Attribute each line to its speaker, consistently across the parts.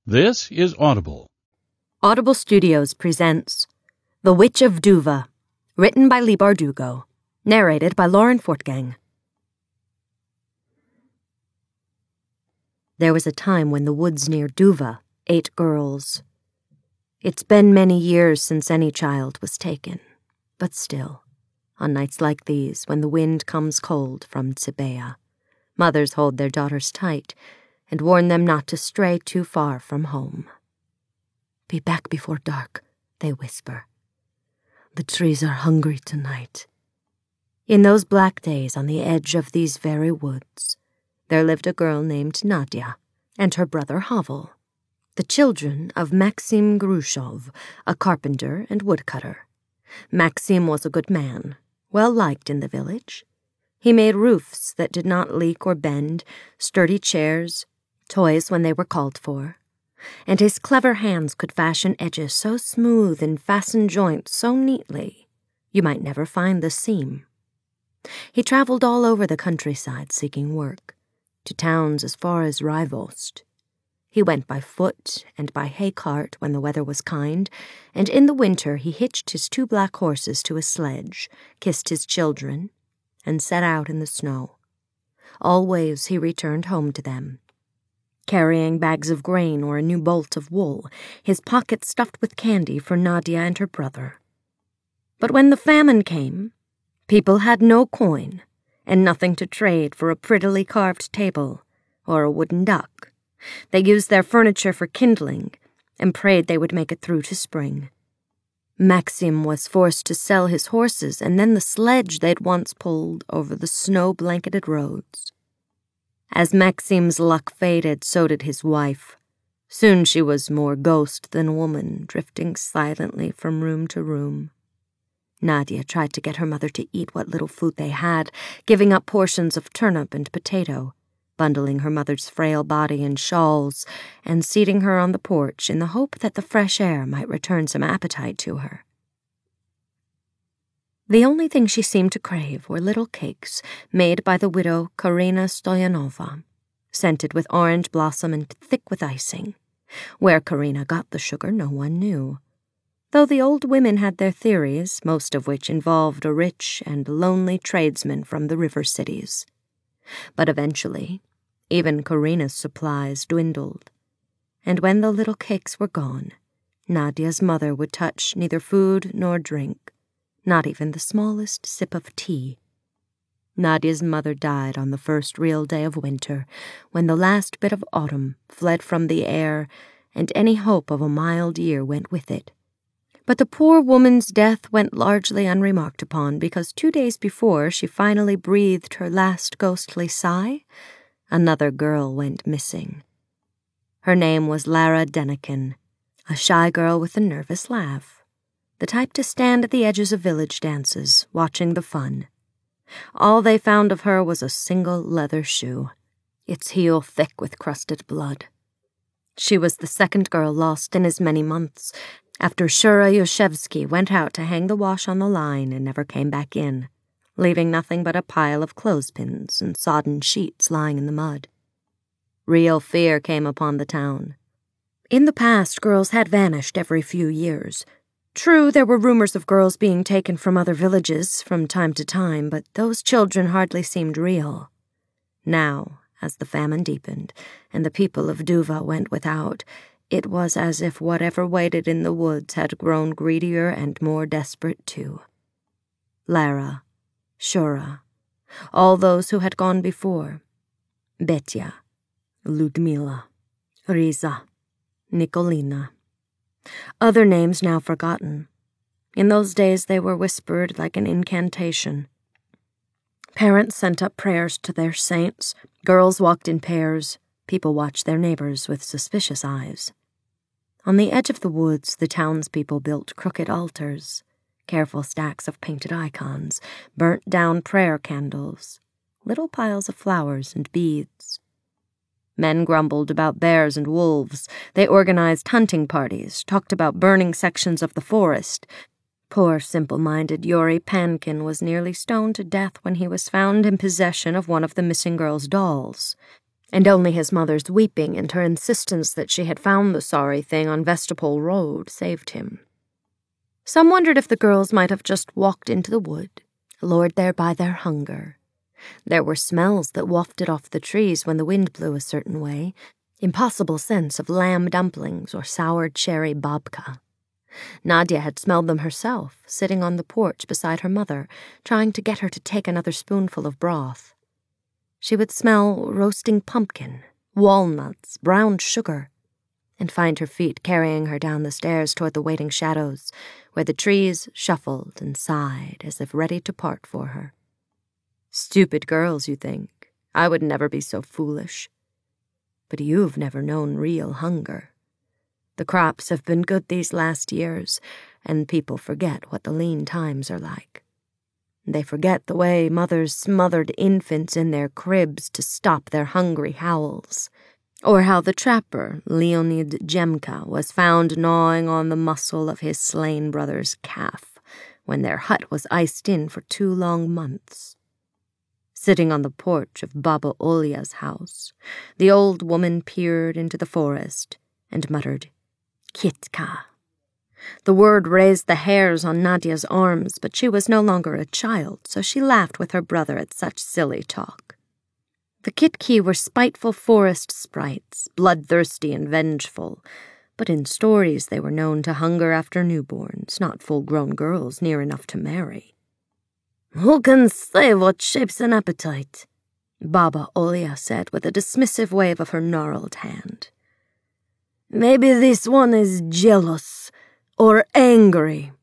Speaker 1: This is Audible.
Speaker 2: Audible Studios presents The Witch of Duva, written by Leigh Bardugo, narrated by Lauren Fortgang. There was a time when the woods near Duva ate girls. It's been many years since any child was taken, but still, on nights like these, when the wind comes cold from Tsibea, mothers hold their daughters tight and warn them not to stray too far from home. "Be back before dark," they whisper. "The trees are hungry tonight." In those black days on the edge of these very woods, there lived a girl named Nadia and her brother Havel, the children of Maxim Grushov, a carpenter and woodcutter. Maxim was a good man, well liked in the village. He made roofs that did not leak or bend, sturdy chairs, toys when they were called for, and his clever hands could fashion edges so smooth and fasten joints so neatly you might never find the seam. He traveled all over the countryside seeking work, to towns as far as Rivost. He went by foot and by hay cart when the weather was kind, and in the winter he hitched his 2 black horses to a sledge, kissed his children, and set out in the snow. Always he returned home to them, carrying bags of grain or a new bolt of wool, his pockets stuffed with candy for Nadia and her brother. But when the famine came, people had no coin and nothing to trade for a prettily carved table or a wooden duck. They used their furniture for kindling and prayed they would make it through to spring. Maxim was forced to sell his horses and then the sledge they'd once pulled over the snow-blanketed roads. As Maxim's luck faded, so did his wife. Soon she was more ghost than woman, drifting silently from room to room. Nadia tried to get her mother to eat what little food they had, giving up portions of turnip and potato, bundling her mother's frail body in shawls, and seating her on the porch in the hope that the fresh air might return some appetite to her. The only thing she seemed to crave were little cakes made by the widow Karina Stoyanova, scented with orange blossom and thick with icing. Where Karina got the sugar no one knew, though the old women had their theories, most of which involved a rich and lonely tradesman from the river cities. But eventually, even Karina's supplies dwindled, and when the little cakes were gone, Nadia's mother would touch neither food nor drink, not even the smallest sip of tea. Nadia's mother died on the first real day of winter, when the last bit of autumn fled from the air and any hope of a mild year went with it. But the poor woman's death went largely unremarked upon because 2 days before she finally breathed her last ghostly sigh, another girl went missing. Her name was Lara Denikin, a shy girl with a nervous laugh, the type to stand at the edges of village dances, watching the fun. All they found of her was a single leather shoe, its heel thick with crusted blood. She was the second girl lost in as many months, after Shura Yoshevsky went out to hang the wash on the line and never came back in, leaving nothing but a pile of clothespins and sodden sheets lying in the mud. Real fear came upon the town. In the past, girls had vanished every few years. True, there were rumors of girls being taken from other villages from time to time, but those children hardly seemed real. Now, as the famine deepened and the people of Duva went without, it was as if whatever waited in the woods had grown greedier and more desperate too. Lara, Shura, all those who had gone before, Betya, Ludmila, Riza, Nikolina. Other names now forgotten. In those days they were whispered like an incantation. Parents sent up prayers to their saints, girls walked in pairs, people watched their neighbors with suspicious eyes. On the edge of the woods, the townspeople built crooked altars, careful stacks of painted icons, burnt-down prayer candles, little piles of flowers and beads. Men grumbled about bears and wolves. They organized hunting parties, talked about burning sections of the forest. Poor simple-minded Yuri Pankin was nearly stoned to death when he was found in possession of one of the missing girl's dolls. and only his mother's weeping and her insistence that she had found the sorry thing on Vestipole Road saved him. Some wondered if the girls might have just walked into the wood, lured there by their hunger. There were smells that wafted off the trees when the wind blew a certain way, impossible scents of lamb dumplings or sour cherry babka. Nadia had smelled them herself, sitting on the porch beside her mother, trying to get her to take another spoonful of broth. She would smell roasting pumpkin, walnuts, brown sugar, and find her feet carrying her down the stairs toward the waiting shadows, where the trees shuffled and sighed as if ready to part for her. Stupid girls, you think. I would never be so foolish. But you've never known real hunger. The crops have been good these last years, and people forget what the lean times are like. They forget the way mothers smothered infants in their cribs to stop their hungry howls, or how the trapper, Leonid Jemka, was found gnawing on the muscle of his slain brother's calf when their hut was iced in for 2 long months. Sitting on the porch of Baba Olya's house, the old woman peered into the forest and muttered, "Kitka." The word raised the hairs on Nadia's arms, but she was no longer a child, so she laughed with her brother at such silly talk. The Kitki were spiteful forest sprites, bloodthirsty and vengeful, but in stories they were known to hunger after newborns, not full-grown girls near enough to marry. "Who can say what shapes an appetite?" Baba Olya said with a dismissive wave of her gnarled hand. "Maybe this one is jealous or angry."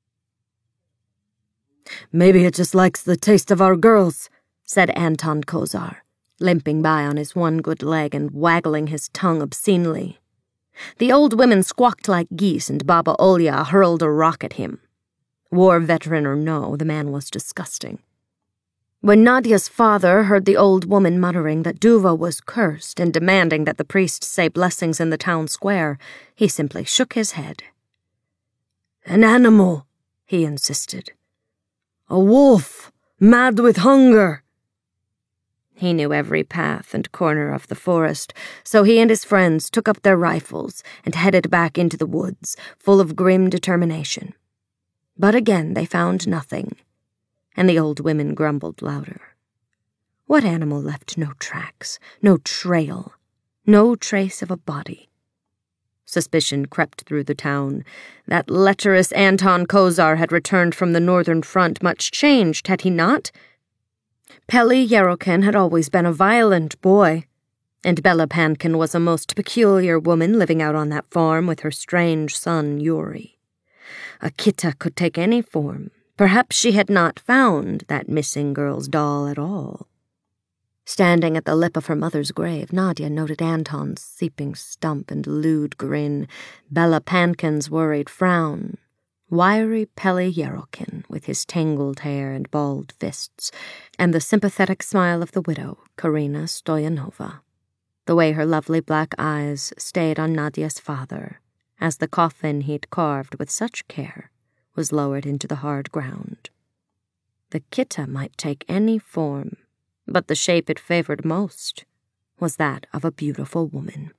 Speaker 2: "Maybe it just likes the taste of our girls," said Anton Kozar, limping by on his one good leg and waggling his tongue obscenely. The old women squawked like geese, and Baba Olya hurled a rock at him. War veteran or no, the man was disgusting. When Nadia's father heard the old woman muttering that Duva was cursed and demanding that the priest say blessings in the town square, he simply shook his head. "An animal," he insisted. "A wolf, mad with hunger." He knew every path and corner of the forest, so he and his friends took up their rifles and headed back into the woods, full of grim determination. But again they found nothing, and the old women grumbled louder. What animal left no tracks, no trail, no trace of a body? Suspicion crept through the town. That lecherous Anton Kozar had returned from the northern front, much changed, had he not? Peli Yerokin had always been a violent boy, and Bella Pankin was a most peculiar woman living out on that farm with her strange son, Yuri. A Kitta could take any form. Perhaps she had not found that missing girl's doll at all. Standing at the lip of her mother's grave, Nadia noted Anton's seeping stump and lewd grin, Bella Pankin's worried frown, wiry Peli Yerokin with his tangled hair and balled fists, and the sympathetic smile of the widow, Karina Stoyanova. The way her lovely black eyes stayed on Nadia's father, as the coffin he'd carved with such care was lowered into the hard ground. The Kitta might take any form, but the shape it favored most was that of a beautiful woman.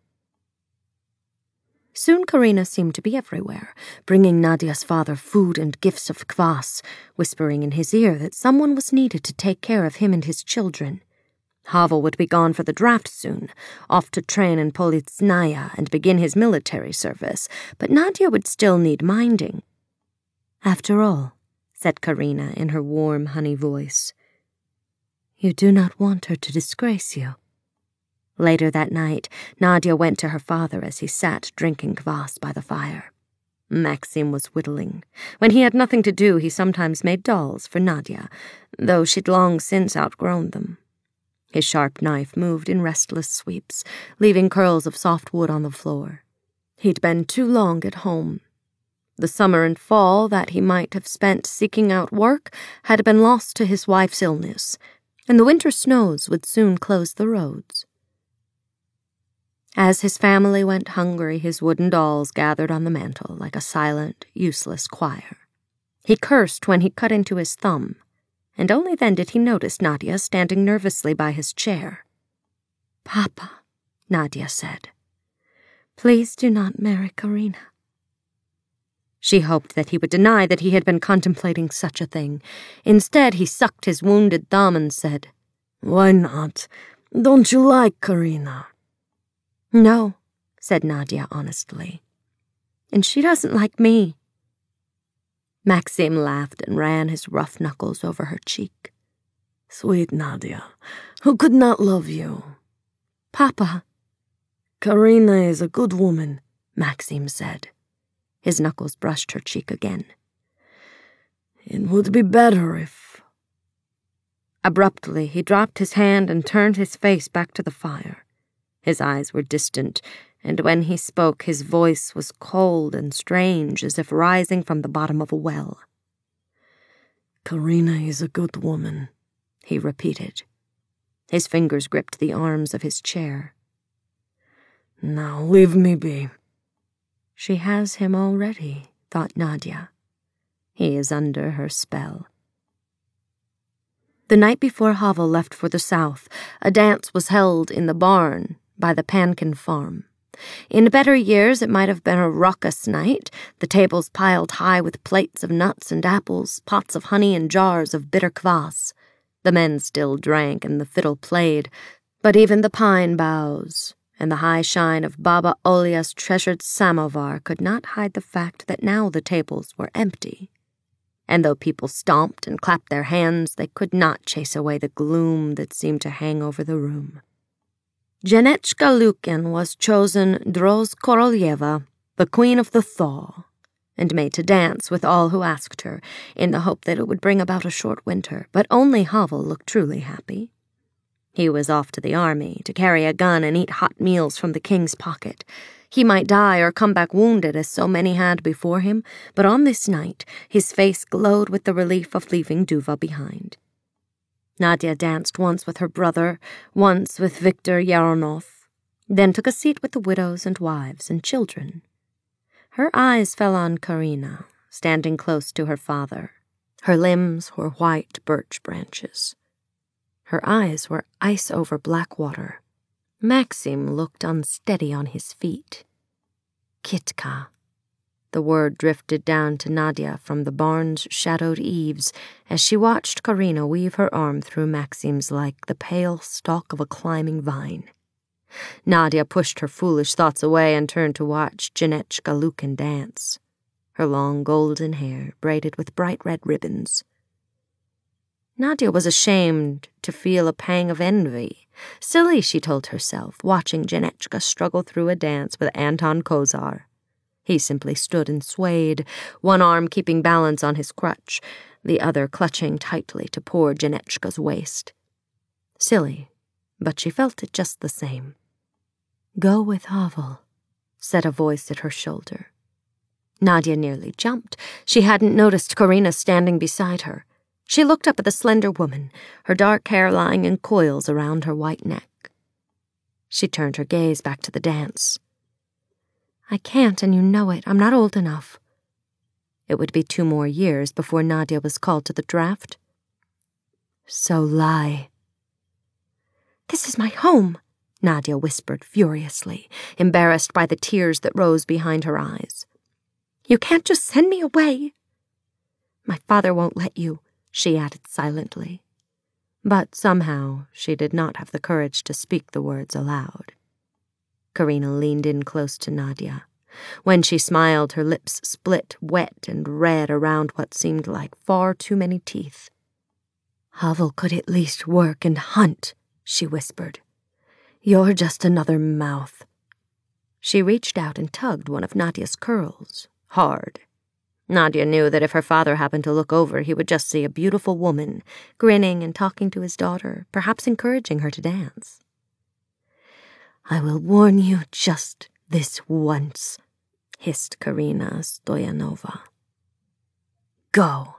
Speaker 2: Soon Karina seemed to be everywhere, bringing Nadia's father food and gifts of kvass, whispering in his ear that someone was needed to take care of him and his children. Havel would be gone for the draft soon, off to train in Politsnaya and begin his military service, but Nadia would still need minding. "After all," said Karina in her warm honey voice, "you do not want her to disgrace you." Later that night, Nadia went to her father as he sat drinking kvass by the fire. Maxim was whittling. When he had nothing to do, he sometimes made dolls for Nadia, though she'd long since outgrown them. His sharp knife moved in restless sweeps, leaving curls of soft wood on the floor. He'd been too long at home. The summer and fall that he might have spent seeking out work had been lost to his wife's illness, and the winter snows would soon close the roads. As his family went hungry, his wooden dolls gathered on the mantel like a silent, useless choir. He cursed when he cut into his thumb, and only then did he notice Nadia standing nervously by his chair. Papa, Nadia said, please do not marry Karina. She hoped that he would deny that he had been contemplating such a thing. Instead, he sucked his wounded thumb and said, Why not? Don't you like Karina? No, said Nadia honestly. And she doesn't like me. Maxim laughed and ran his rough knuckles over her cheek. Sweet Nadia, who could not love you? Papa. Karina is a good woman, Maxim said. His knuckles brushed her cheek again. It would be better if... Abruptly, he dropped his hand and turned his face back to the fire. His eyes were distant, and when he spoke, his voice was cold and strange, as if rising from the bottom of a well. Karina is a good woman, he repeated. His fingers gripped the arms of his chair. Now leave me be. She has him already, thought Nadia. He is under her spell. The night before Havel left for the south, a dance was held in the barn by the Pankin farm. In better years it might have been a raucous night, the tables piled high with plates of nuts and apples, pots of honey and jars of bitter kvass. The men still drank and the fiddle played, but even the pine boughs and the high shine of Baba Olya's treasured samovar could not hide the fact that now the tables were empty. And though people stomped and clapped their hands, they could not chase away the gloom that seemed to hang over the room. Janechka Lukin was chosen Droz Korolyeva, the queen of the thaw, and made to dance with all who asked her, in the hope that it would bring about a short winter, but only Havel looked truly happy. He was off to the army, to carry a gun and eat hot meals from the king's pocket. He might die or come back wounded, as so many had before him, but on this night his face glowed with the relief of leaving Duva behind. Nadia danced once with her brother, once with Viktor Yaronov, then took a seat with the widows and wives and children. Her eyes fell on Karina, standing close to her father. Her limbs were white birch branches. Her eyes were ice over black water. Maxim looked unsteady on his feet. Kitka. The word drifted down to Nadia from the barn's shadowed eaves as she watched Karina weave her arm through Maxim's like the pale stalk of a climbing vine. Nadia pushed her foolish thoughts away and turned to watch Janechka Lukin dance, her long golden hair braided with bright red ribbons. Nadia was ashamed to feel a pang of envy. Silly, she told herself, watching Janechka struggle through a dance with Anton Kozar. He simply stood and swayed, one arm keeping balance on his crutch, the other clutching tightly to poor Janechka's waist. Silly, but she felt it just the same. Go with Havel, said a voice at her shoulder. Nadia nearly jumped. She hadn't noticed Karina standing beside her. She looked up at the slender woman, her dark hair lying in coils around her white neck. She turned her gaze back to the dance. I can't, and you know it. I'm not old enough. It would be 2 more years before Nadia was called to the draft. So lie. This is my home, Nadia whispered furiously, embarrassed by the tears that rose behind her eyes. You can't just send me away. My father won't let you, she added silently. But somehow she did not have the courage to speak the words aloud. Karina leaned in close to Nadia. When she smiled, her lips split wet and red around what seemed like far too many teeth. Havel could at least work and hunt, she whispered. You're just another mouth. She reached out and tugged one of Nadia's curls, hard. Nadia knew that if her father happened to look over, he would just see a beautiful woman, grinning and talking to his daughter, perhaps encouraging her to dance. I will warn you just this once, hissed Karina Stoyanova. Go.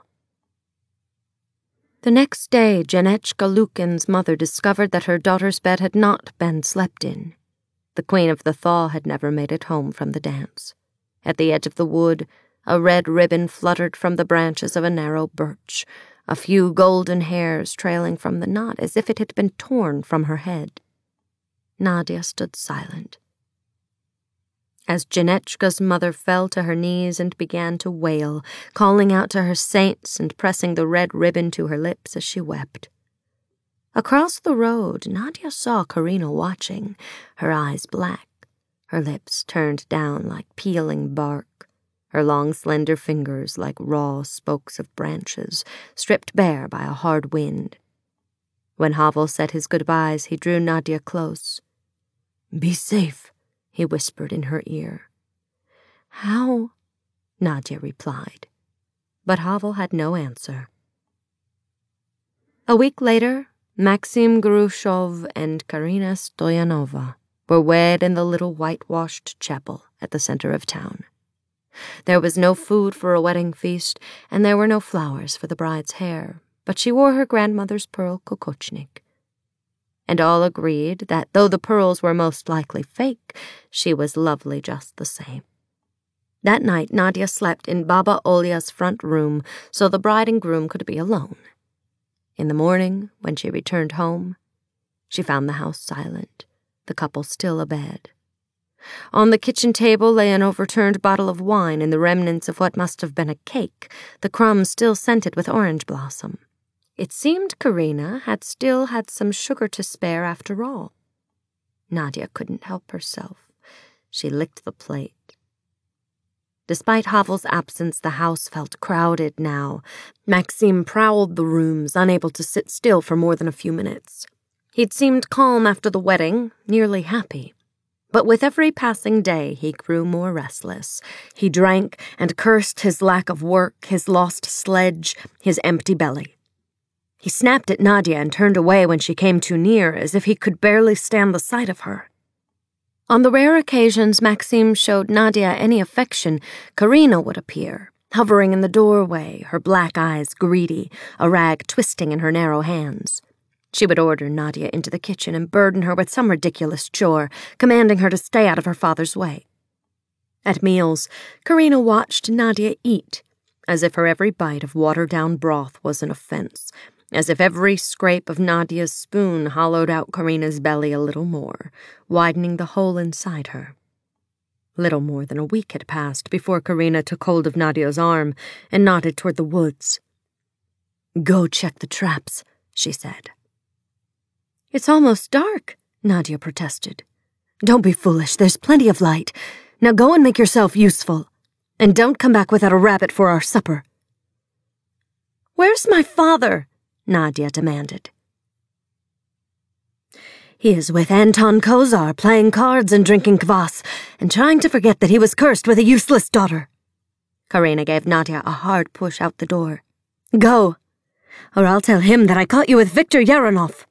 Speaker 2: The next day, Janechka Lukin's mother discovered that her daughter's bed had not been slept in. The queen of the thaw had never made it home from the dance. At the edge of the wood, a red ribbon fluttered from the branches of a narrow birch, a few golden hairs trailing from the knot as if it had been torn from her head. Nadia stood silent. As Janechka's mother fell to her knees and began to wail, calling out to her saints and pressing the red ribbon to her lips as she wept. Across the road, Nadia saw Karina watching, her eyes black, her lips turned down like peeling bark, her long, slender fingers like raw spokes of branches, stripped bare by a hard wind. When Havel said his goodbyes, he drew Nadia close. "Be safe," he whispered in her ear. "How?" Nadia replied. But Havel had no answer. A week later, Maxim Grushov and Karina Stoyanova were wed in the little whitewashed chapel at the center of town. There was no food for a wedding feast, and there were no flowers for the bride's hair, but she wore her grandmother's pearl kokochnik. And all agreed that though the pearls were most likely fake, she was lovely just the same. That night, Nadia slept in Baba Olya's front room so the bride and groom could be alone. In the morning, when she returned home, she found the house silent, the couple still abed. On the kitchen table lay an overturned bottle of wine and the remnants of what must have been a cake, the crumbs still scented with orange blossom. It seemed Karina had still had some sugar to spare after all. Nadia couldn't help herself. She licked the plate. Despite Havel's absence, the house felt crowded now. Maxim prowled the rooms, unable to sit still for more than a few minutes. He'd seemed calm after the wedding, nearly happy. But with every passing day, he grew more restless. He drank and cursed his lack of work, his lost sledge, his empty belly. He snapped at Nadia and turned away when she came too near, as if he could barely stand the sight of her. On the rare occasions Maxim showed Nadia any affection, Karina would appear, hovering in the doorway, her black eyes greedy, a rag twisting in her narrow hands. She would order Nadia into the kitchen and burden her with some ridiculous chore, commanding her to stay out of her father's way. At meals, Karina watched Nadia eat, as if her every bite of watered-down broth was an offense, as if every scrape of Nadia's spoon hollowed out Karina's belly a little more, widening the hole inside her. Little more than a week had passed before Karina took hold of Nadia's arm and nodded toward the woods. "Go check the traps," she said. "It's almost dark," Nadia protested. "Don't be foolish, there's plenty of light. Now go and make yourself useful. And don't come back without a rabbit for our supper." "Where's my father?" Nadia demanded. "He is with Anton Kozar, playing cards and drinking kvass, and trying to forget that he was cursed with a useless daughter." Karina gave Nadia a hard push out the door. "Go, or I'll tell him that I caught you with Viktor Yaronov."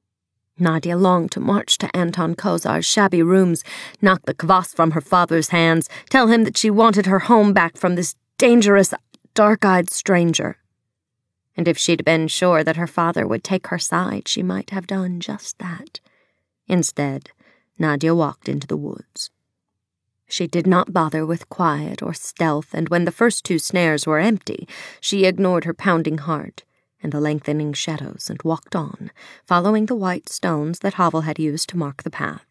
Speaker 2: Nadia longed to march to Anton Kozar's shabby rooms, knock the kvass from her father's hands, tell him that she wanted her home back from this dangerous, dark-eyed stranger. And if she'd been sure that her father would take her side, she might have done just that. Instead, Nadia walked into the woods. She did not bother with quiet or stealth, and when the first 2 snares were empty, she ignored her pounding heart and the lengthening shadows and walked on, following the white stones that Havel had used to mark the path.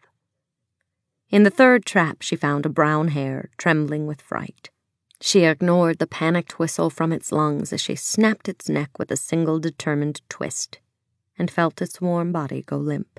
Speaker 2: In the 3rd trap, she found a brown hare, trembling with fright. She ignored the panicked whistle from its lungs as she snapped its neck with a single determined twist, and felt its warm body go limp.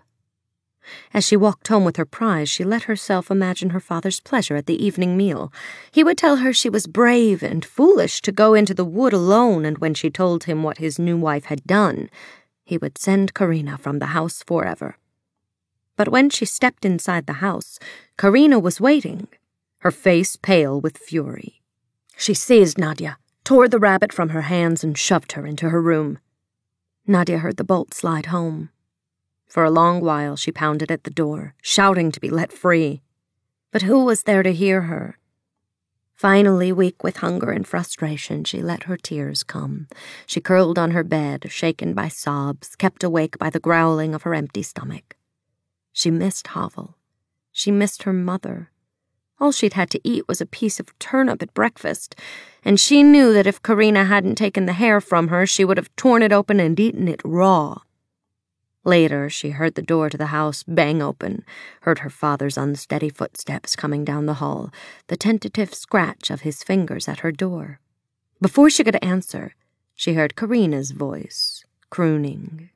Speaker 2: As she walked home with her prize, she let herself imagine her father's pleasure at the evening meal. He would tell her she was brave and foolish to go into the wood alone, and when she told him what his new wife had done, he would send Karina from the house forever. But when she stepped inside the house, Karina was waiting, her face pale with fury. She seized Nadia, tore the rabbit from her hands, and shoved her into her room. Nadia heard the bolt slide home. For a long while she pounded at the door, shouting to be let free. But who was there to hear her? Finally, weak with hunger and frustration, she let her tears come. She curled on her bed, shaken by sobs, kept awake by the growling of her empty stomach. She missed Havel. She missed her mother. All she'd had to eat was a piece of turnip at breakfast, and she knew that if Karina hadn't taken the hair from her, she would have torn it open and eaten it raw. Later, she heard the door to the house bang open, heard her father's unsteady footsteps coming down the hall, the tentative scratch of his fingers at her door. Before she could answer, she heard Karina's voice, crooning.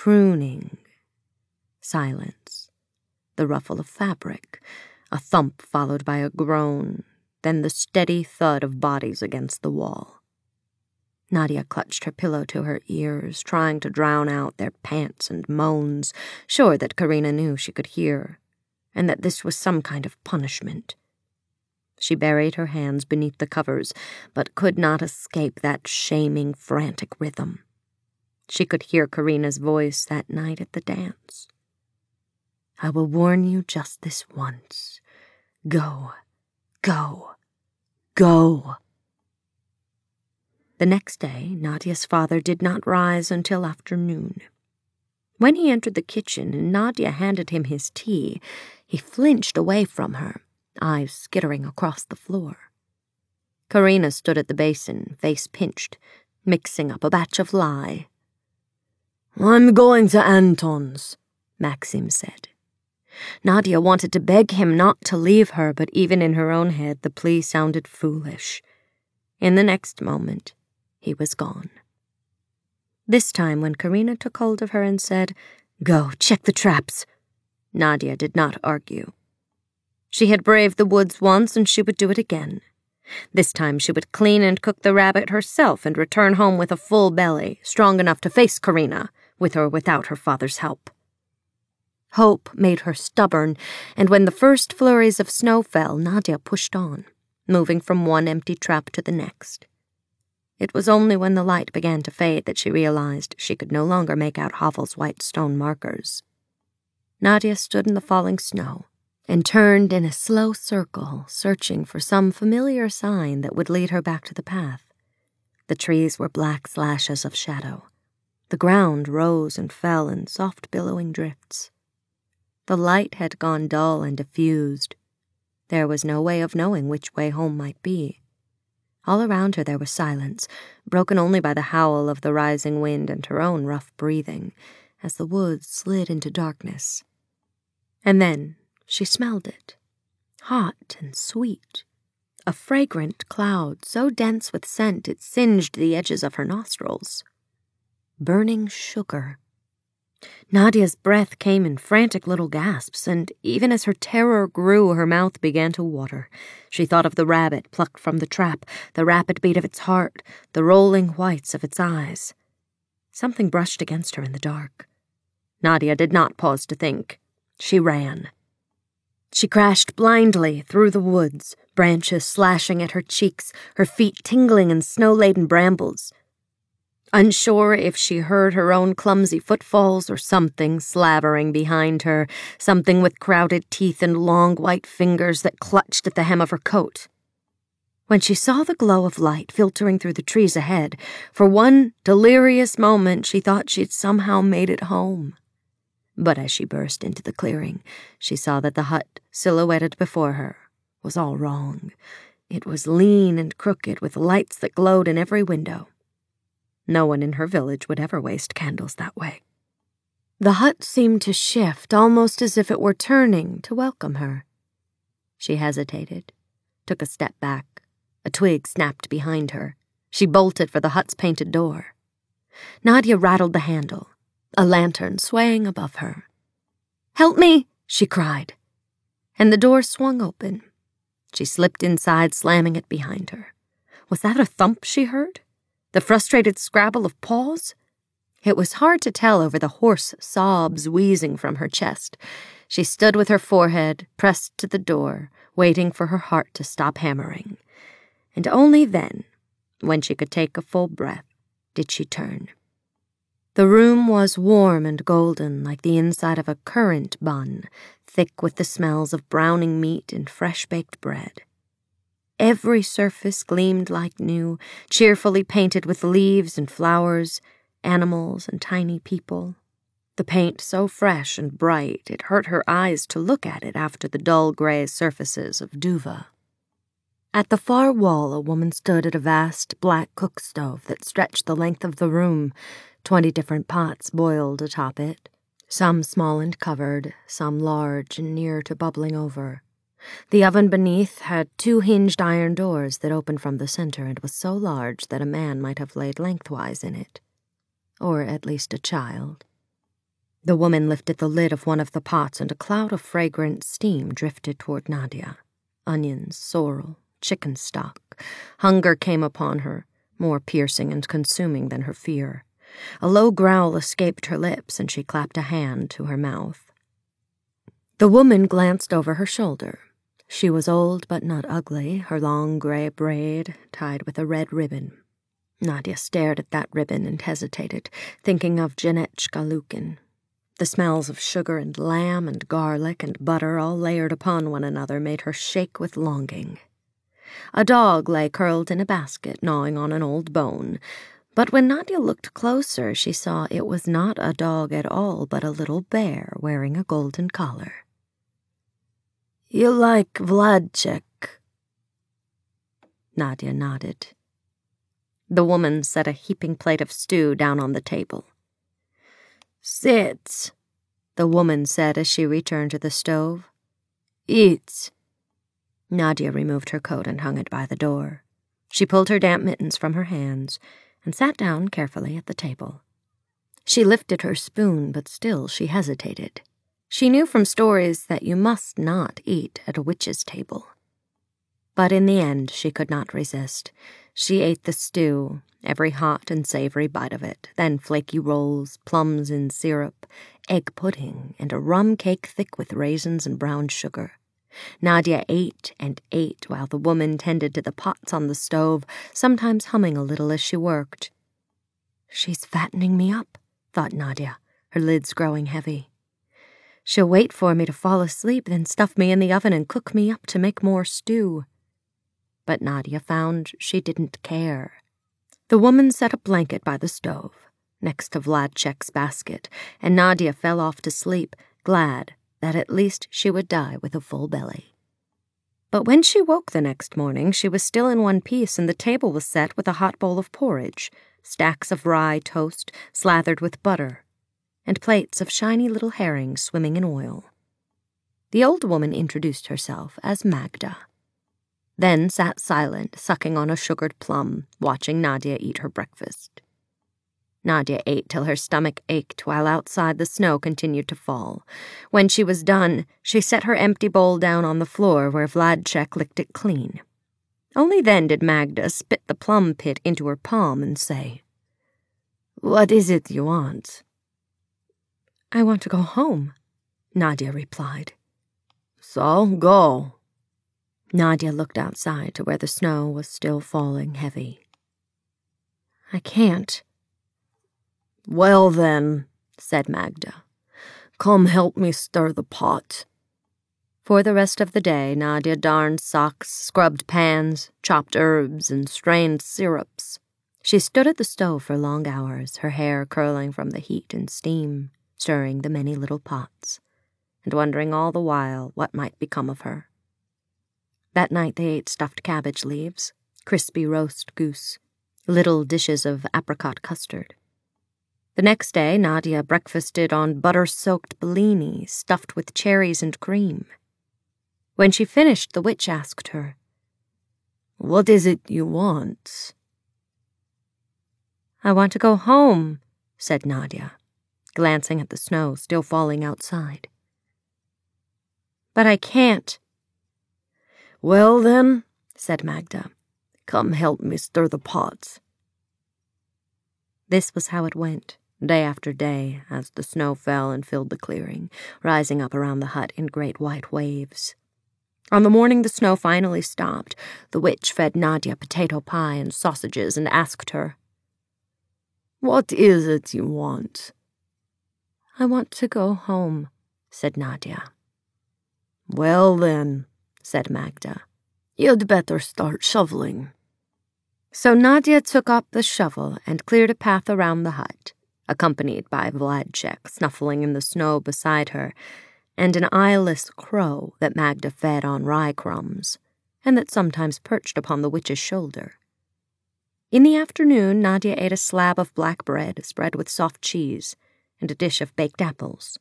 Speaker 2: Silence. The ruffle of fabric, a thump followed by a groan, then the steady thud of bodies against the wall. Nadia clutched her pillow to her ears, trying to drown out their pants and moans, sure that Karina knew she could hear, and that this was some kind of punishment. She buried her hands beneath the covers, but could not escape that shaming, frantic rhythm. She could hear Karina's voice that night at the dance. "I will warn you just this once. Go, go, go." The next day, Nadia's father did not rise until afternoon. When he entered the kitchen and Nadia handed him his tea, he flinched away from her, eyes skittering across the floor. Karina stood at the basin, face pinched, mixing up a batch of lye. "I'm going to Anton's," Maxim said. Nadia wanted to beg him not to leave her, but even in her own head the plea sounded foolish. In the next moment, he was gone. This time, when Karina took hold of her and said, "Go, check the traps," Nadia did not argue. She had braved the woods once, and she would do it again. This time she would clean and cook the rabbit herself and return home with a full belly, strong enough to face Karina, with or without her father's help. Hope made her stubborn, and when the first flurries of snow fell, Nadia pushed on, moving from one empty trap to the next. It was only when the light began to fade that she realized she could no longer make out Havel's white stone markers. Nadia stood in the falling snow and turned in a slow circle, searching for some familiar sign that would lead her back to the path. The trees were black slashes of shadow. The ground rose and fell in soft billowing drifts. The light had gone dull and diffused. There was no way of knowing which way home might be. All around her there was silence, broken only by the howl of the rising wind and her own rough breathing, as the woods slid into darkness. And then she smelled it, hot and sweet, a fragrant cloud so dense with scent it singed the edges of her nostrils. Burning sugar. Nadia's breath came in frantic little gasps, and even as her terror grew, her mouth began to water. She thought of the rabbit plucked from the trap, the rapid beat of its heart, the rolling whites of its eyes. Something brushed against her in the dark. Nadia did not pause to think. She ran. She crashed blindly through the woods, branches slashing at her cheeks, her feet tingling in snow-laden brambles. Unsure if she heard her own clumsy footfalls or something slavering behind her, something with crowded teeth and long white fingers that clutched at the hem of her coat. When she saw the glow of light filtering through the trees ahead, for one delirious moment she thought she'd somehow made it home. But as she burst into the clearing, she saw that the hut silhouetted before her was all wrong. It was lean and crooked, with lights that glowed in every window. No one in her village would ever waste candles that way. The hut seemed to shift, almost as if it were turning to welcome her. She hesitated, took a step back. A twig snapped behind her. She bolted for the hut's painted door. Nadia rattled the handle, a lantern swaying above her. "Help me!" she cried. And the door swung open. She slipped inside, slamming it behind her. Was that a thump she heard? The frustrated scrabble of paws? It was hard to tell over the hoarse sobs wheezing from her chest. She stood with her forehead pressed to the door, waiting for her heart to stop hammering. And only then, when she could take a full breath, did she turn. The room was warm and golden, like the inside of a currant bun, thick with the smells of browning meat and fresh-baked bread. Every surface gleamed like new, cheerfully painted with leaves and flowers, animals and tiny people. The paint so fresh and bright it hurt her eyes to look at it after the dull gray surfaces of Duva. At the far wall, a woman stood at a vast black cook stove that stretched the length of the room, 20 different pots boiled atop it. Some small and covered, some large and near to bubbling over. The oven beneath had 2 hinged iron doors that opened from the center and was so large that a man might have laid lengthwise in it. Or at least a child. The woman lifted the lid of one of the pots and a cloud of fragrant steam drifted toward Nadia. Onions, sorrel, chicken stock. Hunger came upon her, more piercing and consuming than her fear. A low growl escaped her lips and she clapped a hand to her mouth. The woman glanced over her shoulder. She was old but not ugly, her long gray braid tied with a red ribbon. Nadia stared at that ribbon and hesitated, thinking of Janechka Lukin. The smells of sugar and lamb and garlic and butter all layered upon one another made her shake with longing. A dog lay curled in a basket, gnawing on an old bone, but when Nadia looked closer, she saw it was not a dog at all, but a little bear wearing a golden collar. "You like Vladchek?" Nadia nodded. The woman set a heaping plate of stew down on the table. "Sit," the woman said as she returned to the stove. "Eat." Nadia removed her coat and hung it by the door. She pulled her damp mittens from her hands and sat down carefully at the table. She lifted her spoon, but still she hesitated. She knew from stories that you must not eat at a witch's table. But in the end she could not resist. She ate the stew, every hot and savory bite of it, then flaky rolls, plums in syrup, egg pudding, and a rum cake thick with raisins and brown sugar. Nadia ate and ate while the woman tended to the pots on the stove, sometimes humming a little as she worked. "She's fattening me up," thought Nadia, her lids growing heavy. "She'll wait for me to fall asleep, then stuff me in the oven and cook me up to make more stew." But Nadia found she didn't care. The woman set a blanket by the stove, next to Vladchek's basket, and Nadia fell off to sleep, glad that at least she would die with a full belly. But when she woke the next morning, she was still in one piece, and the table was set with a hot bowl of porridge, stacks of rye toast slathered with butter, and plates of shiny little herrings swimming in oil. The old woman introduced herself as Magda, then sat silent, sucking on a sugared plum, watching Nadia eat her breakfast. Nadia ate till her stomach ached while outside the snow continued to fall. When she was done, she set her empty bowl down on the floor where Vladchek licked it clean. Only then did Magda spit the plum pit into her palm and say, "What is it you want?" "I want to go home," Nadia replied. "So go." Nadia looked outside to where the snow was still falling heavy. "I can't." "Well then," said Magda, "come help me stir the pot." For the rest of the day, Nadia darned socks, scrubbed pans, chopped herbs, and strained syrups. She stood at the stove for long hours, her hair curling from the heat and steam, stirring the many little pots, and wondering all the while what might become of her. That night they ate stuffed cabbage leaves, crispy roast goose, little dishes of apricot custard. The next day, Nadia breakfasted on butter-soaked bellini stuffed with cherries and cream. When she finished, the witch asked her, "What is it you want?" "I want to go home," said Nadia, glancing at the snow still falling outside. "But I can't." "Well then," said Magda, "come help me stir the pot." This was how it went, day after day, as the snow fell and filled the clearing, rising up around the hut in great white waves. On the morning the snow finally stopped, the witch fed Nadia potato pie and sausages and asked her, "What is it you want?" "I want to go home," said Nadia. "Well then," said Magda, "you'd better start shoveling." So Nadia took up the shovel and cleared a path around the hut, accompanied by Vladchek snuffling in the snow beside her, and an eyeless crow that Magda fed on rye crumbs, and that sometimes perched upon the witch's shoulder. In the afternoon, Nadia ate a slab of black bread spread with soft cheese, and a dish of baked apples.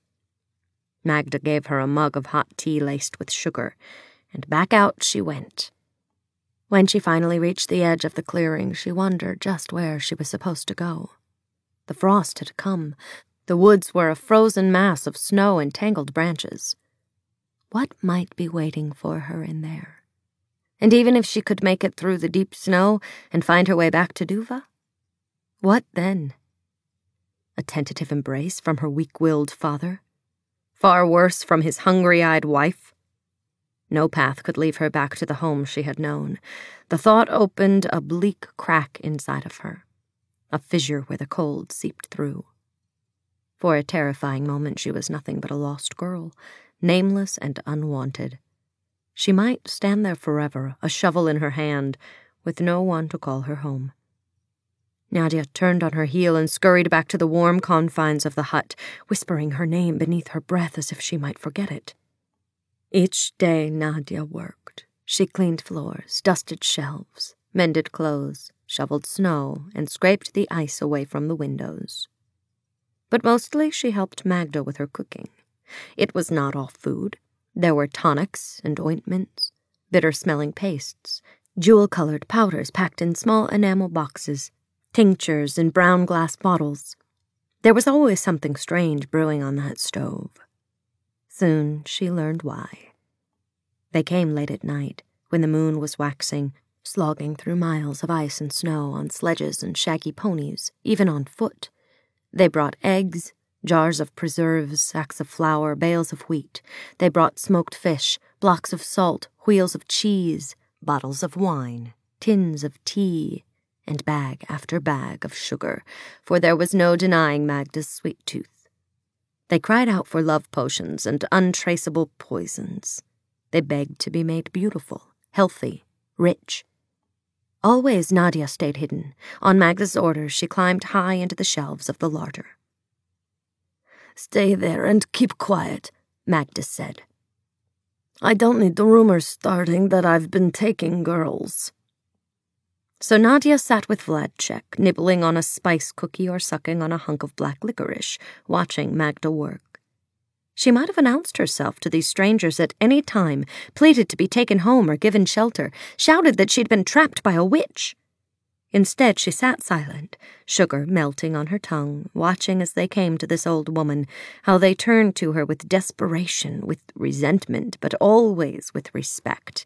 Speaker 2: Magda gave her a mug of hot tea laced with sugar, and back out she went. When she finally reached the edge of the clearing, she wondered just where she was supposed to go. The frost had come. The woods were a frozen mass of snow and tangled branches. What might be waiting for her in there? And even if she could make it through the deep snow and find her way back to Duva? What then? A tentative embrace from her weak-willed father? Far worse, from his hungry-eyed wife? No path could leave her back to the home she had known. The thought opened a bleak crack inside of her, a fissure where the cold seeped through. For a terrifying moment she was nothing but a lost girl, nameless and unwanted. She might stand there forever, a shovel in her hand, with no one to call her home. Nadia turned on her heel and scurried back to the warm confines of the hut, whispering her name beneath her breath as if she might forget it. Each day Nadia worked. She cleaned floors, dusted shelves, mended clothes, shoveled snow, and scraped the ice away from the windows. But mostly she helped Magda with her cooking. It was not all food. There were tonics and ointments, bitter-smelling pastes, jewel-colored powders packed in small enamel boxes, tinctures in brown glass bottles. There was always something strange brewing on that stove. Soon she learned why. They came late at night, when the moon was waxing, slogging through miles of ice and snow on sledges and shaggy ponies, even on foot. They brought eggs, jars of preserves, sacks of flour, bales of wheat. They brought smoked fish, blocks of salt, wheels of cheese, bottles of wine, tins of tea, and bag after bag of sugar, for there was no denying Magda's sweet tooth. They cried out for love potions and untraceable poisons. They begged to be made beautiful, healthy, rich. Always Nadia stayed hidden. On Magda's orders, she climbed high into the shelves of the larder. "Stay there and keep quiet," Magda said. "I don't need the rumors starting that I've been taking girls." So Nadia sat with Vladchek, nibbling on a spice cookie or sucking on a hunk of black licorice, watching Magda work. She might have announced herself to these strangers at any time, pleaded to be taken home or given shelter, shouted that she'd been trapped by a witch. Instead, she sat silent, sugar melting on her tongue, watching as they came to this old woman, how they turned to her with desperation, with resentment, but always with respect.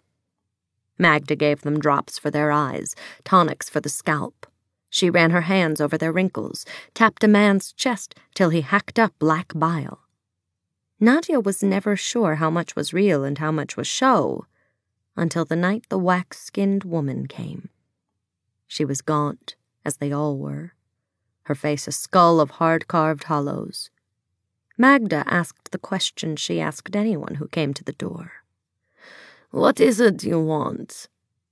Speaker 2: Magda gave them drops for their eyes, tonics for the scalp. She ran her hands over their wrinkles, tapped a man's chest till he hacked up black bile. Nadia was never sure how much was real and how much was show, until the night the wax-skinned woman came. She was gaunt, as they all were, her face a skull of hard-carved hollows. Magda asked the question she asked anyone who came to the door. "What is it you want?"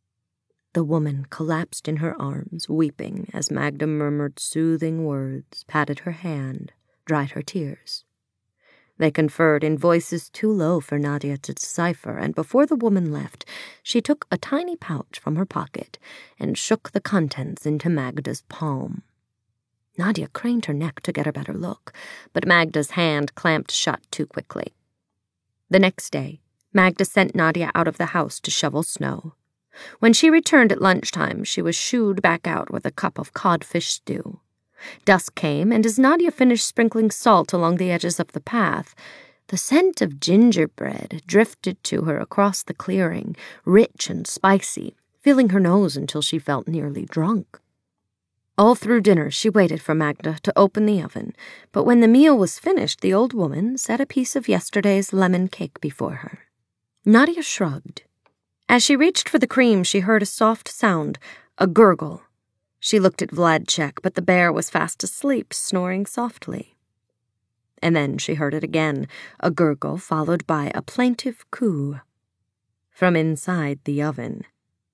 Speaker 2: The woman collapsed in her arms, weeping, as Magda murmured soothing words, patted her hand, dried her tears. They conferred in voices too low for Nadia to decipher, and before the woman left, she took a tiny pouch from her pocket and shook the contents into Magda's palm. Nadia craned her neck to get a better look, but Magda's hand clamped shut too quickly. The next day, Magda sent Nadia out of the house to shovel snow. When she returned at lunchtime, she was shooed back out with a cup of codfish stew. Dusk came, and as Nadia finished sprinkling salt along the edges of the path, the scent of gingerbread drifted to her across the clearing, rich and spicy, filling her nose until she felt nearly drunk. All through dinner she waited for Magda to open the oven, but when the meal was finished, the old woman set a piece of yesterday's lemon cake before her. Nadia shrugged. As she reached for the cream, she heard a soft sound, a gurgle. She looked at Vladchek, but the bear was fast asleep, snoring softly. And then she heard it again, a gurgle followed by a plaintive coo. From inside the oven.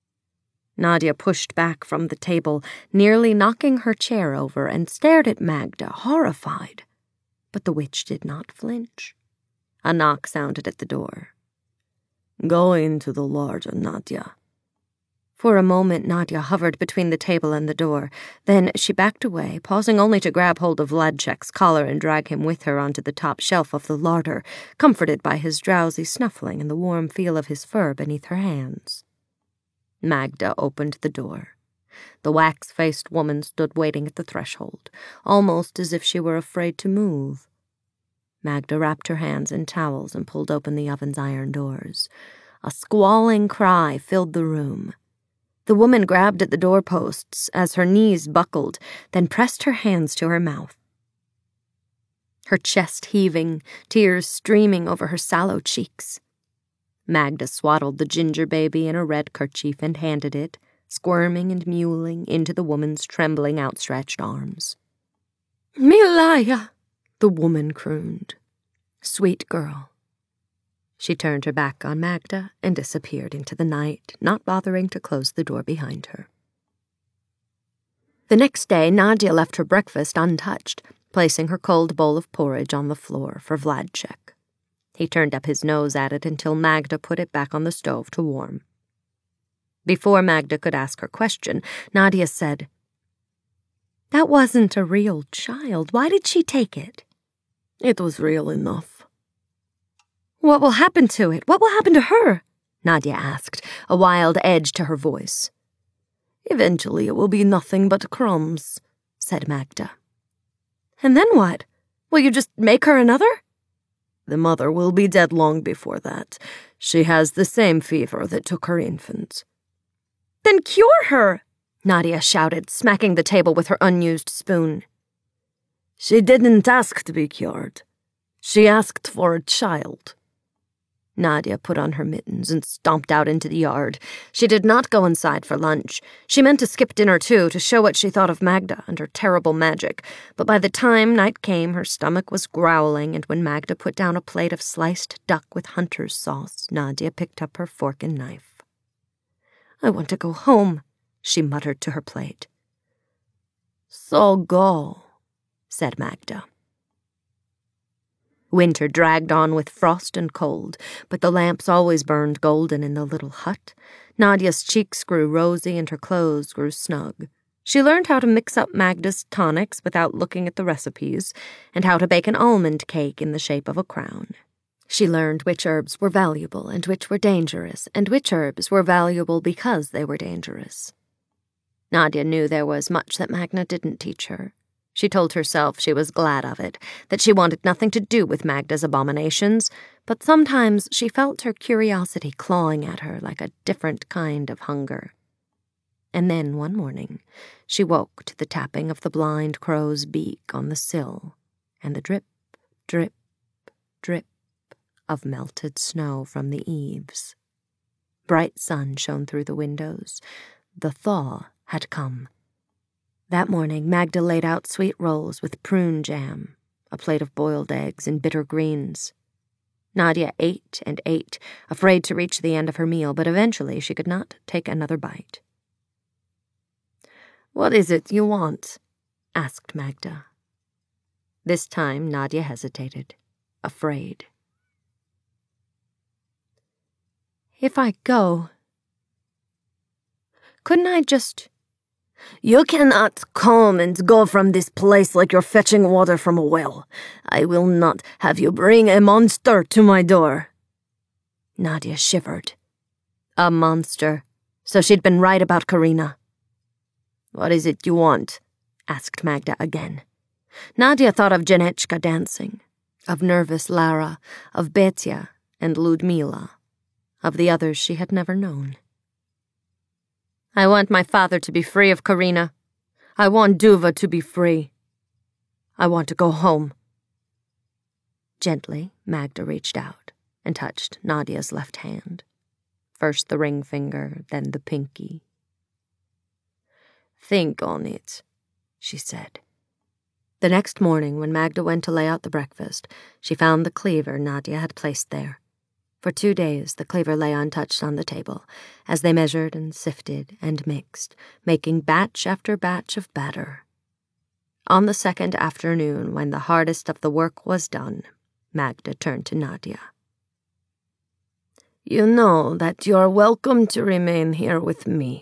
Speaker 2: Nadia pushed back from the table, nearly knocking her chair over, and stared at Magda, horrified. But the witch did not flinch. A knock sounded at the door. "Go into the larder, Nadia." For a moment, Nadia hovered between the table and the door. Then she backed away, pausing only to grab hold of Vladchek's collar and drag him with her onto the top shelf of the larder, comforted by his drowsy snuffling and the warm feel of his fur beneath her hands. Magda opened the door. The wax-faced woman stood waiting at the threshold, almost as if she were afraid to move. Magda wrapped her hands in towels and pulled open the oven's iron doors. A squalling cry filled the room. The woman grabbed at the doorposts as her knees buckled, then pressed her hands to her mouth. Her chest heaving, tears streaming over her sallow cheeks. Magda swaddled the ginger baby in a red kerchief and handed it, squirming and mewling, into the woman's trembling, outstretched arms. "Milaya," the woman crooned. "Sweet girl." She turned her back on Magda and disappeared into the night, not bothering to close the door behind her. The next day, Nadia left her breakfast untouched, placing her cold bowl of porridge on the floor for Vladchek. He turned up his nose at it until Magda put it back on the stove to warm. Before Magda could ask her question, Nadia said, "That wasn't a real child. Why did she take it?" "It was real enough." "What will happen to it? What will happen to her?" Nadia asked, a wild edge to her voice. "Eventually it will be nothing but crumbs," said Magda. "And then what? Will you just make her another?" "The mother will be dead long before that. She has the same fever that took her infant." "Then cure her!" Nadia shouted, smacking the table with her unused spoon. "She didn't ask to be cured. She asked for a child." Nadia put on her mittens and stomped out into the yard. She did not go inside for lunch. She meant to skip dinner, too, to show what she thought of Magda and her terrible magic. But by the time night came, her stomach was growling, and when Magda put down a plate of sliced duck with hunter's sauce, Nadia picked up her fork and knife. "I want to go home," she muttered to her plate. "So go," said Magda. Winter dragged on with frost and cold, but the lamps always burned golden in the little hut. Nadia's cheeks grew rosy and her clothes grew snug. She learned how to mix up Magda's tonics without looking at the recipes, and how to bake an almond cake in the shape of a crown. She learned which herbs were valuable and which were dangerous, and which herbs were valuable because they were dangerous. Nadia knew there was much that Magda didn't teach her. She told herself she was glad of it, that she wanted nothing to do with Magda's abominations, but sometimes she felt her curiosity clawing at her like a different kind of hunger. And then, one morning, she woke to the tapping of the blind crow's beak on the sill, and the drip, drip, drip of melted snow from the eaves. Bright sun shone through the windows. The thaw had come. That morning, Magda laid out sweet rolls with prune jam, a plate of boiled eggs and bitter greens. Nadia ate and ate, afraid to reach the end of her meal, but eventually she could not take another bite. "What is it you want?" asked Magda. This time, Nadia hesitated, afraid. "If I go, couldn't I just—" "You cannot come and go from this place like you're fetching water from a well. I will not have you bring a monster to my door." Nadia shivered. A monster. So she'd been right about Karina. "What is it you want?" asked Magda again. Nadia thought of Janechka dancing, of nervous Lara, of Betya and Ludmila, of the others she had never known. "I want my father to be free of Karina. I want Duva to be free. I want to go home." Gently, Magda reached out and touched Nadia's left hand. First the ring finger, then the pinky. "Think on it," she said. The next morning, when Magda went to lay out the breakfast, she found the cleaver Nadia had placed there. For 2 days, the cleaver lay untouched on the table, as they measured and sifted and mixed, making batch after batch of batter. On the second afternoon, when the hardest of the work was done, Magda turned to Nadia. "You know that you are welcome to remain here with me.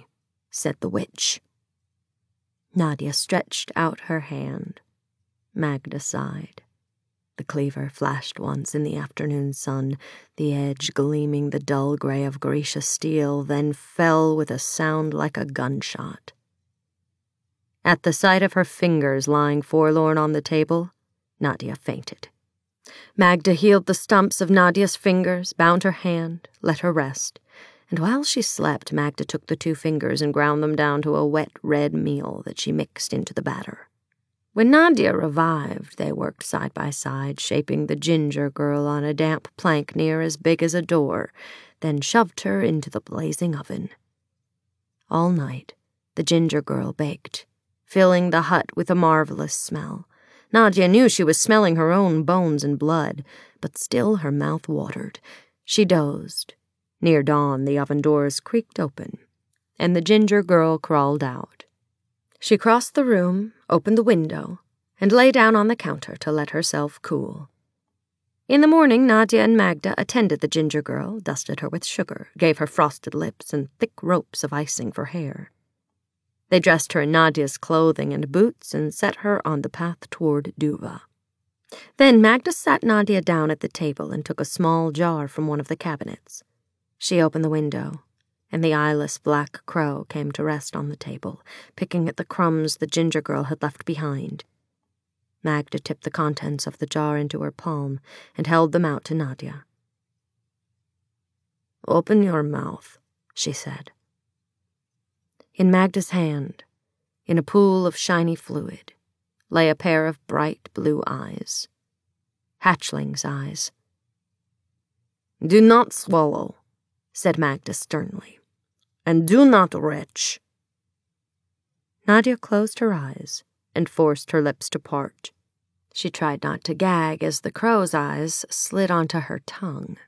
Speaker 2: said the witch. Nadia stretched out her hand. Magda sighed. The cleaver flashed once in the afternoon sun, the edge gleaming the dull gray of Grisha steel, then fell with a sound like a gunshot. At the sight of her fingers lying forlorn on the table, Nadia fainted. Magda healed the stumps of Nadia's fingers, bound her hand, let her rest, and while she slept, Magda took the 2 fingers and ground them down to a wet red meal that she mixed into the batter. When Nadia revived, they worked side by side, shaping the ginger girl on a damp plank near as big as a door, then shoved her into the blazing oven. All night, the ginger girl baked, filling the hut with a marvelous smell. Nadia knew she was smelling her own bones and blood, but still her mouth watered. She dozed. Near dawn, the oven doors creaked open, and the ginger girl crawled out. She crossed the room, opened the window, and lay down on the counter to let herself cool. In the morning, Nadia and Magda attended the ginger girl, dusted her with sugar, gave her frosted lips and thick ropes of icing for hair. They dressed her in Nadia's clothing and boots and set her on the path toward Duva. Then Magda sat Nadia down at the table and took a small jar from one of the cabinets. She opened the window, and the eyeless black crow came to rest on the table, picking at the crumbs the ginger girl had left behind. Magda tipped the contents of the jar into her palm and held them out to Nadia. "Open your mouth," she said. In Magda's hand, in a pool of shiny fluid, lay a pair of bright blue eyes. Hatchling's eyes. "Do not swallow," said Magda sternly, "and do not retch." Nadia closed her eyes and forced her lips to part. She tried not to gag as the crow's eyes slid onto her tongue.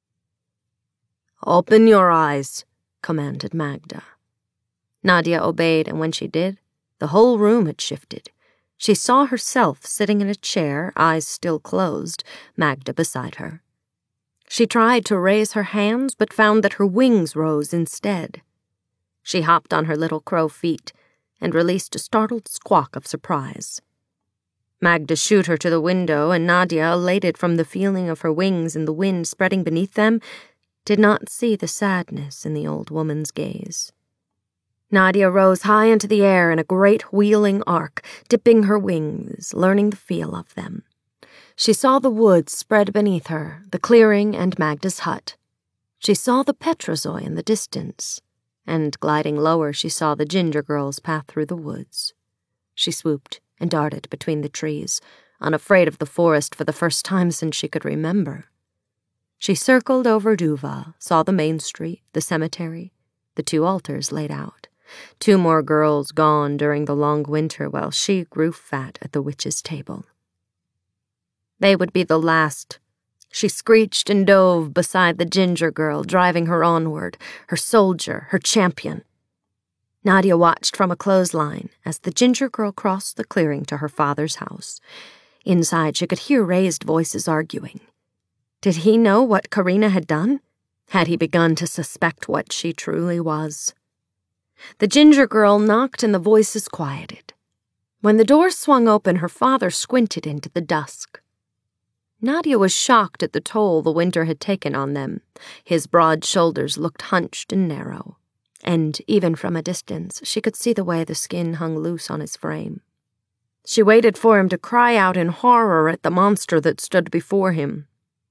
Speaker 2: "Open your eyes," commanded Magda. Nadia obeyed, and when she did, the whole room had shifted. She saw herself sitting in a chair, eyes still closed, Magda beside her. She tried to raise her hands, but found that her wings rose instead. She hopped on her little crow feet and released a startled squawk of surprise. Magda shooed her to the window, and Nadia, elated from the feeling of her wings and the wind spreading beneath them, did not see the sadness in the old woman's gaze. Nadia rose high into the air in a great wheeling arc, dipping her wings, learning the feel of them. She saw the woods spread beneath her, the clearing and Magda's hut. She saw the Petrozoy in the distance, and gliding lower she saw the ginger girl's path through the woods. She swooped and darted between the trees, unafraid of the forest for the first time since she could remember. She circled over Duva, saw the main street, the cemetery, the 2 altars laid out. 2 more girls gone during the long winter while she grew fat at the witch's table. They would be the last. She screeched and dove beside the ginger girl, driving her onward, her soldier, her champion. Nadia watched from a clothesline as the ginger girl crossed the clearing to her father's house. Inside, she could hear raised voices arguing. Did he know what Karina had done? Had he begun to suspect what she truly was? The ginger girl knocked and the voices quieted. When the door swung open, her father squinted into the dusk. Nadia was shocked at the toll the winter had taken on them. His broad shoulders looked hunched and narrow, and even from a distance she could see the way the skin hung loose on his frame. She waited for him to cry out in horror at the monster that stood before him.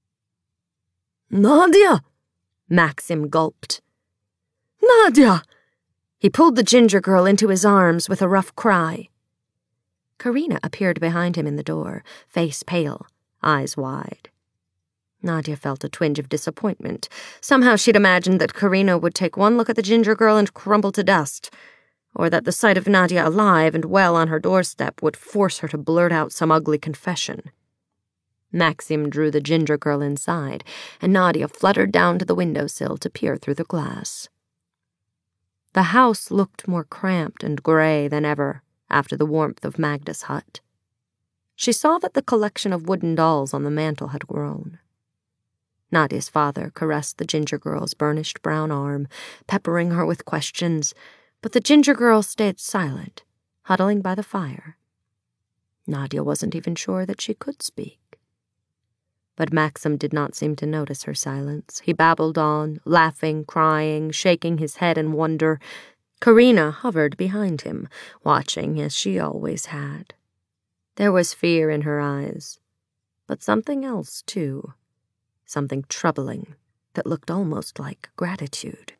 Speaker 2: "Nadia!" Maxim gulped. "Nadia!" He pulled the ginger girl into his arms with a rough cry. Karina appeared behind him in the door, face pale, eyes wide. Nadia felt a twinge of disappointment. Somehow she'd imagined that Karina would take one look at the ginger girl and crumble to dust, or that the sight of Nadia alive and well on her doorstep would force her to blurt out some ugly confession. Maxim drew the ginger girl inside, and Nadia fluttered down to the windowsill to peer through the glass. The house looked more cramped and gray than ever after the warmth of Magda's hut. She saw that the collection of wooden dolls on the mantel had grown. Nadia's father caressed the ginger girl's burnished brown arm, peppering her with questions, But the ginger girl stayed silent, huddling by the fire. Nadia wasn't even sure that she could speak. But Maxim did not seem to notice her silence. He babbled on, laughing, crying, shaking his head in wonder. Karina hovered behind him, watching as she always had. There was fear in her eyes, but something else, too. Something troubling that looked almost like gratitude.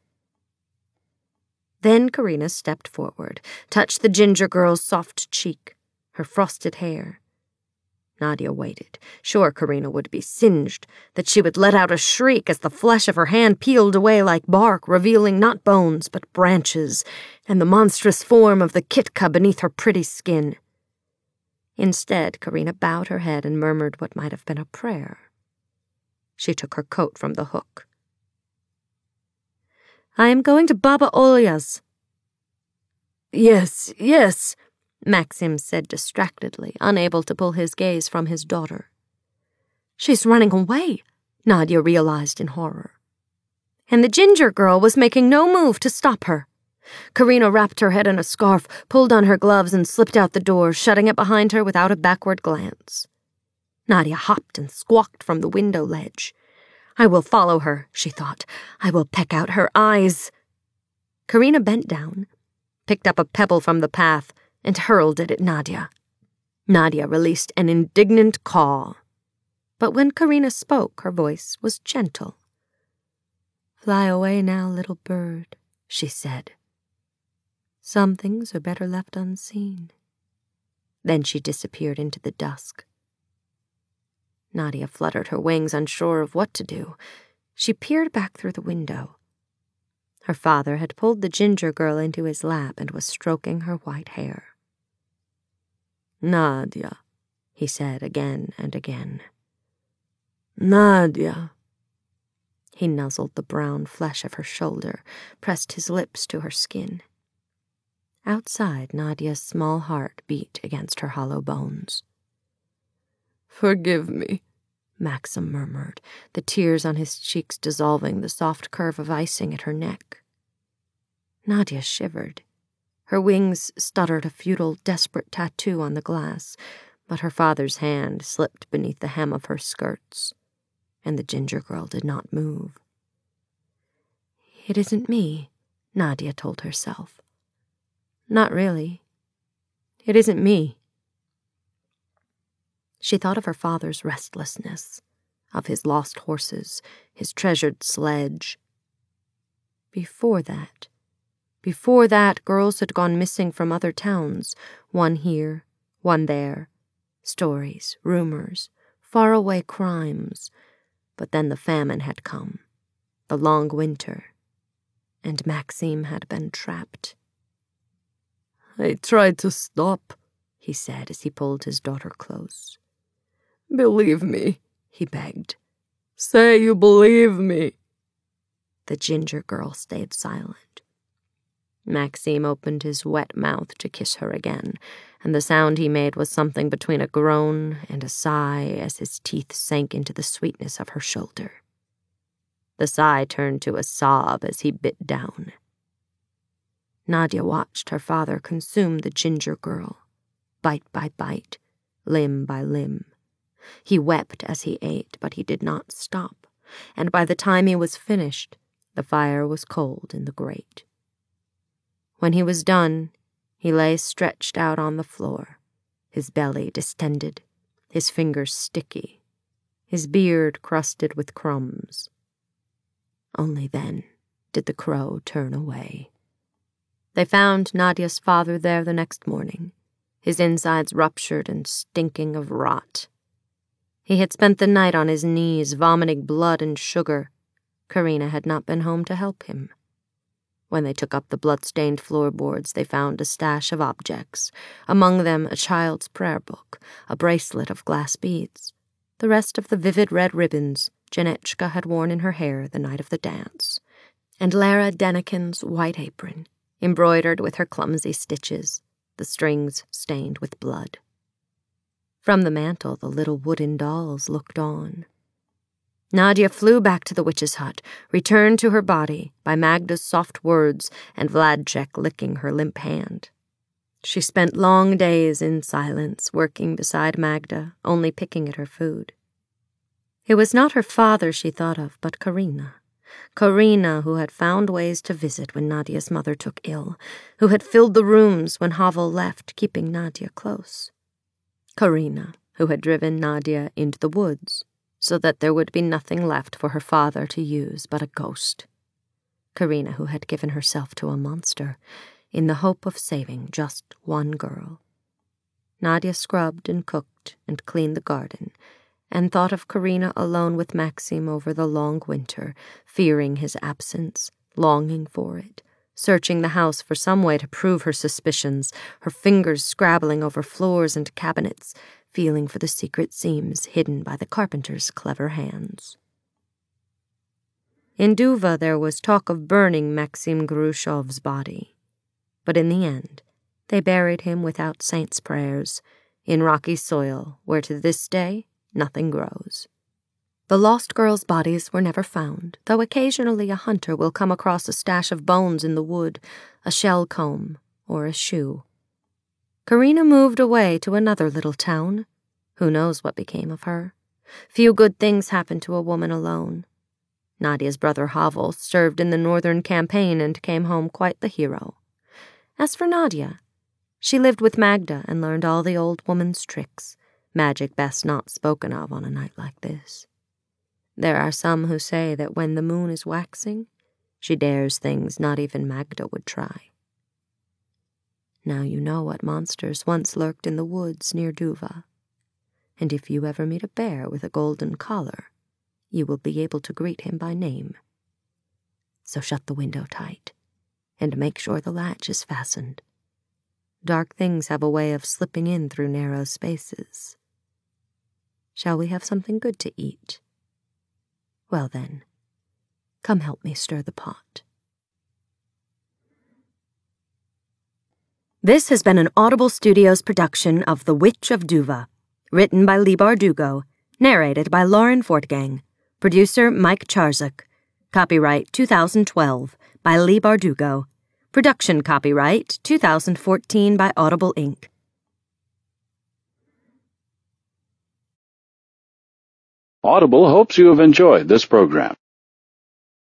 Speaker 2: Then Karina stepped forward, touched the ginger girl's soft cheek, her frosted hair. Nadia waited, sure Karina would be singed, that she would let out a shriek as the flesh of her hand peeled away like bark, revealing not bones but branches, and the monstrous form of the Kitka beneath her pretty skin. Instead, Karina bowed her head and murmured what might have been a prayer. She took her coat from the hook. "I am going to Baba Olya's." Yes, yes," Maxim said distractedly, unable to pull his gaze from his daughter. "She's running away," Nadia realized in horror. And the ginger girl was making no move to stop her. Karina wrapped her head in a scarf, pulled on her gloves, and slipped out the door, shutting it behind her without a backward glance. Nadia hopped and squawked from the window ledge. "I will follow her," she thought. "I will peck out her eyes." Karina bent down, picked up a pebble from the path, and hurled it at Nadia. Nadia released an indignant caw. But when Karina spoke, her voice was gentle. "Fly away now, little bird," she said. "Some things are better left unseen." Then she disappeared into the dusk. Nadia fluttered her wings, unsure of what to do. She peered back through the window. Her father had pulled the ginger girl into his lap and was stroking her white hair. "Nadia," he said again and again. "Nadia." He nuzzled the brown flesh of her shoulder, pressed his lips to her skin. Outside, Nadia's small heart beat against her hollow bones. "Forgive me," Maxim murmured, the tears on his cheeks dissolving the soft curve of icing at her neck. Nadia shivered. Her wings stuttered a futile, desperate tattoo on the glass, but her father's hand slipped beneath the hem of her skirts, and the ginger girl did not move. "It isn't me," Nadia told herself. "Not really. It isn't me." She thought of her father's restlessness, of his lost horses, his treasured sledge. Before that, girls had gone missing from other towns, one here, one there. Stories, rumors, faraway crimes. But then the famine had come, the long winter, and Maxim had been trapped. "I tried to stop," he said as he pulled his daughter close. "Believe me," he begged. "Say you believe me." The ginger girl stayed silent. Maxim opened his wet mouth to kiss her again, and the sound he made was something between a groan and a sigh as his teeth sank into the sweetness of her shoulder. The sigh turned to a sob as he bit down. Nadia watched her father consume the ginger girl, bite by bite, limb by limb. He wept as he ate, but he did not stop, and by the time he was finished, the fire was cold in the grate. When he was done, he lay stretched out on the floor, his belly distended, his fingers sticky, his beard crusted with crumbs. Only then did the crow turn away. They found Nadia's father there the next morning, his insides ruptured and stinking of rot. He had spent the night on his knees, vomiting blood and sugar. Karina had not been home to help him. When they took up the blood-stained floorboards, they found a stash of objects, among them a child's prayer book, a bracelet of glass beads, the rest of the vivid red ribbons Janechka had worn in her hair the night of the dance, and Lara Denikin's white apron, embroidered with her clumsy stitches, the strings stained with blood. From the mantel, the little wooden dolls looked on. Nadia flew back to the witch's hut, returned to her body by Magda's soft words and Vladchek licking her limp hand. She spent long days in silence, working beside Magda, only picking at her food. It was not her father she thought of, but Karina. Karina, who had found ways to visit when Nadia's mother took ill, who had filled the rooms when Havel left, keeping Nadia close. Karina, who had driven Nadia into the woods, so that there would be nothing left for her father to use but a ghost. Karina, who had given herself to a monster, in the hope of saving just one girl. Nadia scrubbed and cooked and cleaned the garden, and thought of Karina alone with Maxim over the long winter, fearing his absence, longing for it, searching the house for some way to prove her suspicions, her fingers scrabbling over floors and cabinets, feeling for the secret seams hidden by the carpenter's clever hands. In Duva there was talk of burning Maxim Grushov's body, but in the end they buried him without saints' prayers, in rocky soil where to this day nothing grows. The lost girls' bodies were never found, though occasionally a hunter will come across a stash of bones in the wood, a shell comb, or a shoe. Karina moved away to another little town. Who knows what became of her? Few good things happen to a woman alone. Nadia's brother Havel served in the Northern Campaign and came home quite the hero. As for Nadia, she lived with Magda and learned all the old woman's tricks, magic best not spoken of on a night like this. There are some who say that when the moon is waxing, she dares things not even Magda would try. Now you know what monsters once lurked in the woods near Duva, and if you ever meet a bear with a golden collar, you will be able to greet him by name. So shut the window tight, and make sure the latch is fastened. Dark things have a way of slipping in through narrow spaces. Shall we have something good to eat? Well then, come help me stir the pot. This has been an Audible Studios production of The Witch of Duva, written by Leigh Bardugo, narrated by Lauren Fortgang, producer Mike Charzuk, copyright 2012 by Leigh Bardugo, production copyright 2014 by Audible Inc.
Speaker 1: Audible hopes you have enjoyed this program.